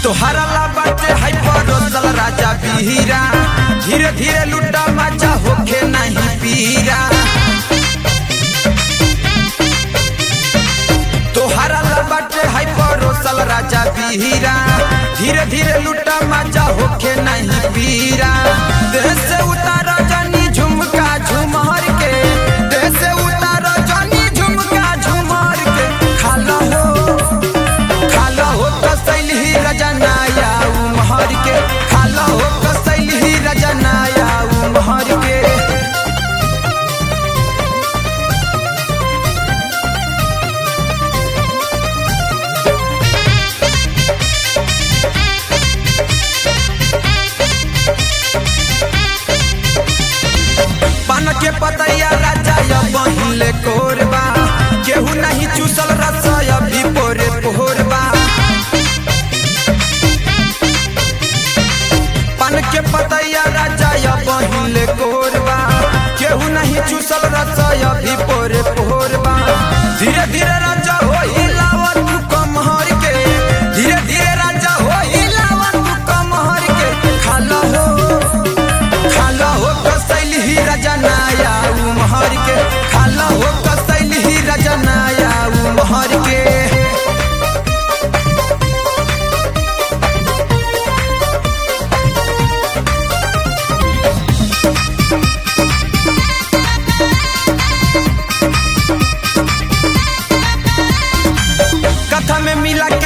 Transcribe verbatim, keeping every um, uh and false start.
तोहरा ला बाटे है परोसल राजा बीरा, धीरे धीरे लुटा मजा होके नहीं पीरा। तोहरा ला बाटे है परोसल राजा बीरा, धीरे धीरे लुटा मजा होके नहीं पीरा। देह से उतारा जानी झुमका झुमर के, देह से उतारा जानी झुमका झुमर के। खाला हो खाला हो कसैल ही रजनाया उमहर के, खाला हो कसैल ही रजनाया उमहर के। पान के पतैया राजा बहिले कोरबा, केहू नहीं चूसल रसय भी पोरे पोरबा। पान के पतैया राजा बहिले कोरबा, केहू नहीं चूसल रसय भी पोरे पोरबा। धीरे धीरे राजा हो हिलावा तू कमहर के, धीरे धीरे राजा हो हिलावा तू कमहर के। खाला हो खाला हो कसैल ही रजनाया उमहर के, खाला हो कसैल ही रजनाया उमहर के। कथा में मिला